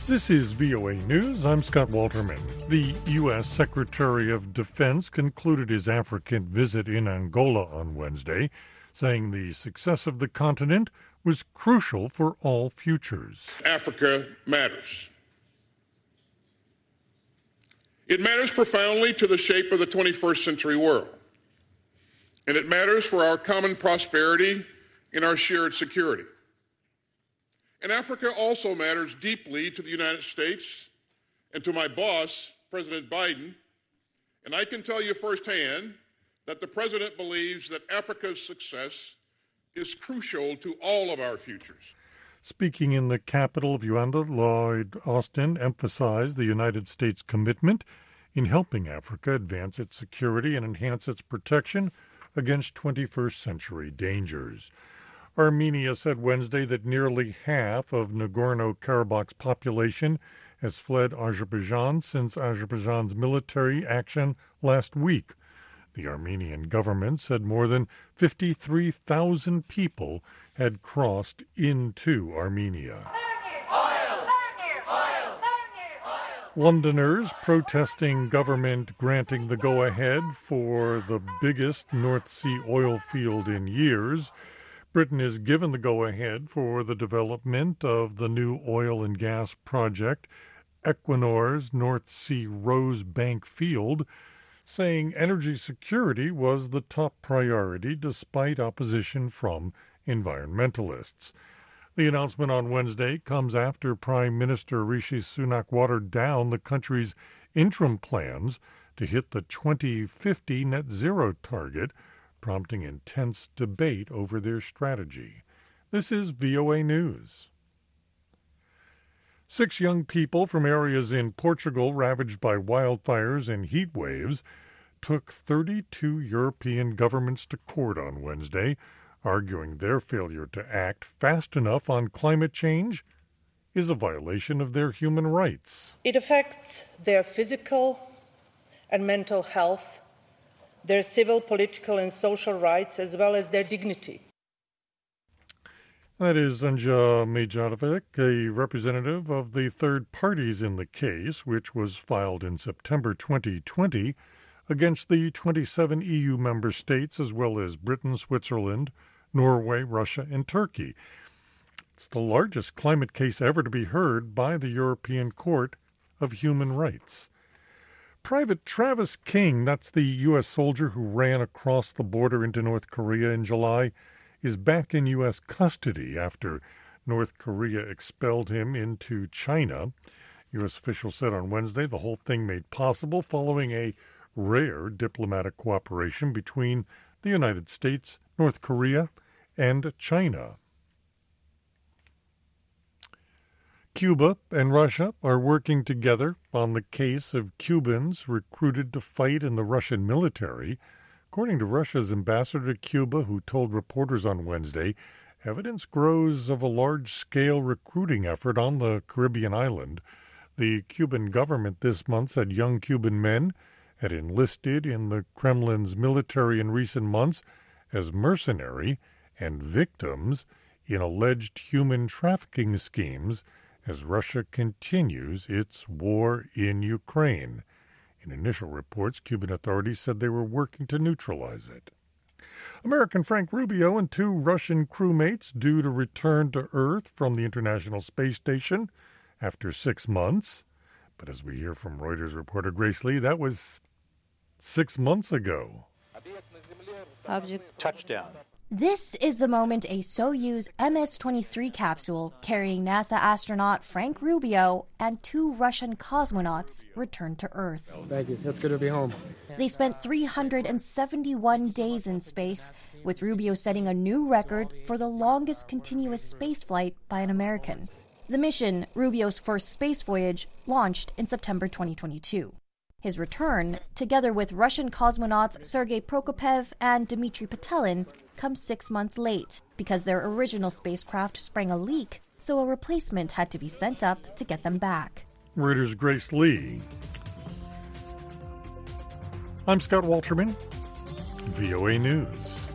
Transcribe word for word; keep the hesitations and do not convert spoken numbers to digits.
This is V O A News. I'm Scott Walterman. The U S. Secretary of Defense concluded his African visit in Angola on Wednesday, saying the success of the continent was crucial for all futures. Africa matters. It matters profoundly to the shape of the twenty-first century world, and it matters for our common prosperity and our shared security. And Africa also matters deeply to the United States and to my boss, President Biden. And I can tell you firsthand that the President believes that Africa's success is crucial to all of our futures. Speaking in the capital of Uganda, Lloyd Austin emphasized the United States' commitment in helping Africa advance its security and enhance its protection against twenty-first century dangers. Armenia said Wednesday that nearly half of Nagorno-Karabakh's population has fled Azerbaijan since Azerbaijan's military action last week. The Armenian government said more than fifty-three thousand people had crossed into Armenia. Londoners protesting government granting the go-ahead for the biggest North Sea oil field in years. Britain is given the go-ahead for the development of the new oil and gas project, Equinor's North Sea Rosebank field, saying energy security was the top priority despite opposition from environmentalists. The announcement on Wednesday comes after Prime Minister Rishi Sunak watered down the country's interim plans to hit the twenty fifty net zero target, prompting intense debate over their strategy. This is V O A News. Six young people from areas in Portugal ravaged by wildfires and heat waves took thirty-two European governments to court on Wednesday, arguing their failure to act fast enough on climate change is a violation of their human rights. It affects their physical and mental health, their civil, political, and social rights, as well as their dignity. That is Anja Mijatovic, a representative of the third parties in the case, which was filed in September twenty twenty against the twenty-seven E U member states, as well as Britain, Switzerland, Norway, Russia, and Turkey. It's the largest climate case ever to be heard by the European Court of Human Rights. Private Travis King, that's the U S soldier who ran across the border into North Korea in July, is back in U S custody after North Korea expelled him into China. U S officials said on Wednesday the whole thing made possible following a rare diplomatic cooperation between the United States, North Korea, and China. Cuba and Russia are working together on the case of Cubans recruited to fight in the Russian military. According to Russia's ambassador to Cuba, who told reporters on Wednesday, evidence grows of a large-scale recruiting effort on the Caribbean island. The Cuban government this month said young Cuban men had enlisted in the Kremlin's military in recent months as mercenary and victims in alleged human trafficking schemes as Russia continues its war in Ukraine. In initial reports, Cuban authorities said they were working to neutralize it. American Frank Rubio and two Russian crewmates due to return to Earth from the International Space Station after six months. But as we hear from Reuters reporter Grace Lee, that was six months ago. Object touchdown. This is the moment a Soyuz M S twenty-three capsule carrying NASA astronaut Frank Rubio and two Russian cosmonauts returned to Earth. Thank you. It's good to be home. They spent three hundred seventy-one days in space, with Rubio setting a new record for the longest continuous spaceflight by an American. The mission, Rubio's first space voyage, launched in September twenty twenty-two. His return, together with Russian cosmonauts Sergei Prokopyev and Dmitry Petelin, comes six months late because their original spacecraft sprang a leak, so a replacement had to be sent up to get them back. Reuters' Grace Lee. I'm Scott Walterman, V O A News.